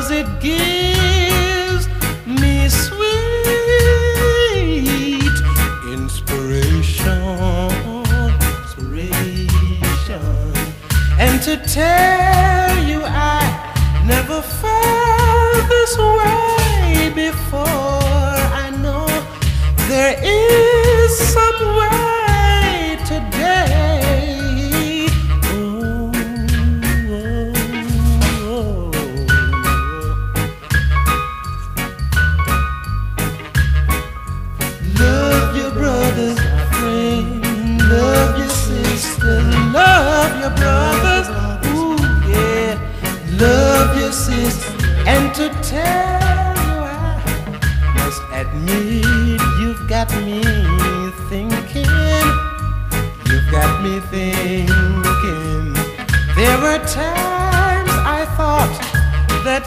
'cause it gives me sweet inspiration. And to tell you I never felt this way before. I know there is some way today. Love your brothers, friend. Love your sisters. Love your brothers. Ooh, yeah. Love your sisters. And to tell you I must admit you've got me thinking. You've got me thinking. There were times I thought that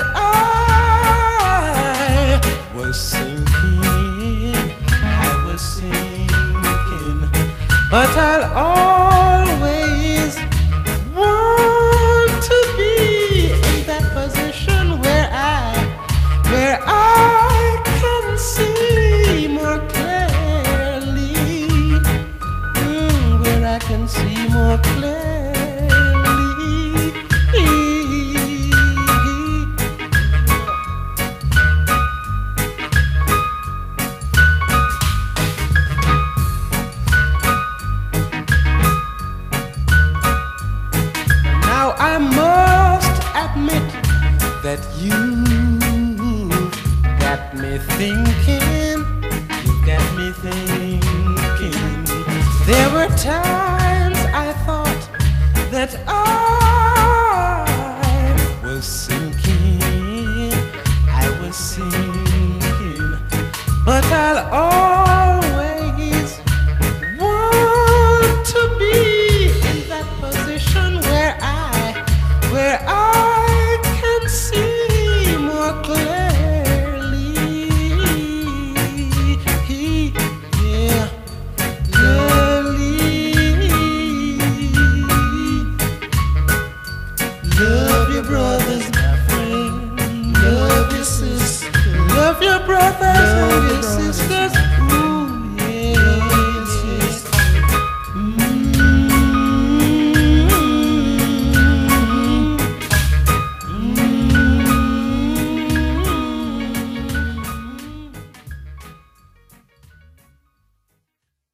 I was sinking. I was sinking. But I'll always want to be in that position where I can see more clearly. Where I can see more clearly. Now I must admit that you got me thinking. You got me thinking. There were times I thought that I was sinking. I was sinking. But I'll always want to be in that position where I can see more clearly. Yeah, clearly. Love your brothers, my friend. Love your sisters. Love your brothers and your sisters.